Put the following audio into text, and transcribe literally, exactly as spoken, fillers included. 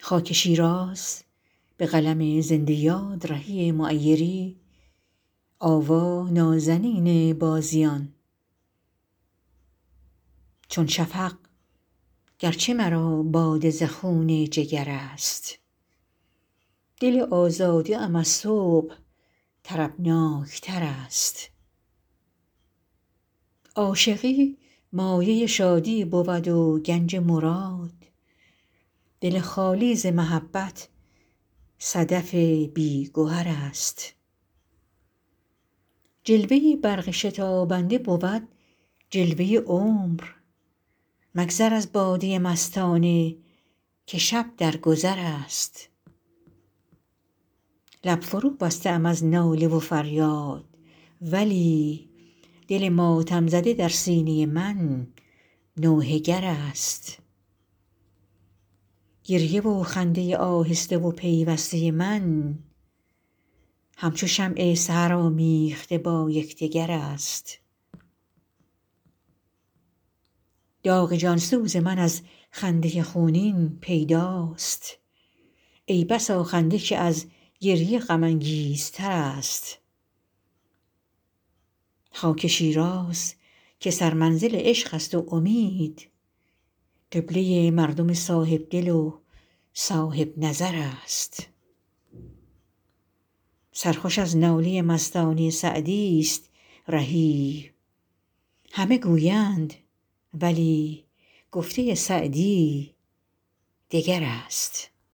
خاک شیراز به قلم زنده یاد رهی معیری. آوا نازنین بازیان. چون شفق گرچه مرا باده ز خون جگر است، دل آزاده ام از صبح طربناک تر است. عاشقی مایه شادی بود و گنج مراد، دل خالی ز محبت صدف بی گهر است. جلوه برق شتابنده بود جلوه عمر، مگذر از باده مستانه که شب در گذر است. لب فرو بسته ام از ناله و فریاد، ولی دل ماتم زده در سینه من نوحه گر است. گریه و خنده آهسته و پیوسته من همچو شمع سحر آمیخته با یکدگر است. داغ جان سوز من از خنده خونین پیداست، ای بسا خنده که از گریه غم انگیزتر است. خاک شیراز که سرمنزل عشق است و امید، قبله مردم صاحبدل و صاحب نظر است. سرخوش از ناله مستانه سعدی است رهی، همه گویند ولی گفته سعدی دگر است.